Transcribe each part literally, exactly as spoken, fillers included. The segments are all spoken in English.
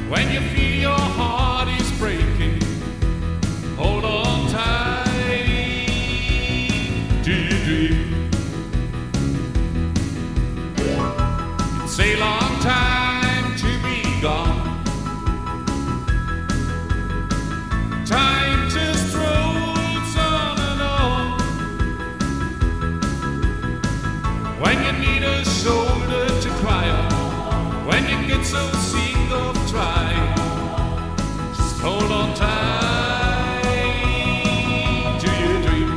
When you feel your heart is breaking, hold on tight to your dream. It's a long time to be gone. Time just rolls on and on. When you need a shoulder to cry on, when you get so sick of trying, just hold on tight to your dream.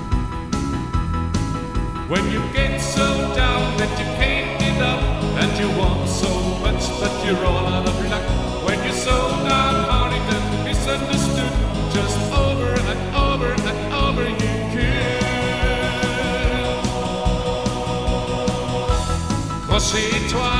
When you get so down that you can't get up, and you want so much but you're all out of luck, when you're so downhearted and misunderstood, just over and over and over you could. Cause c'est toi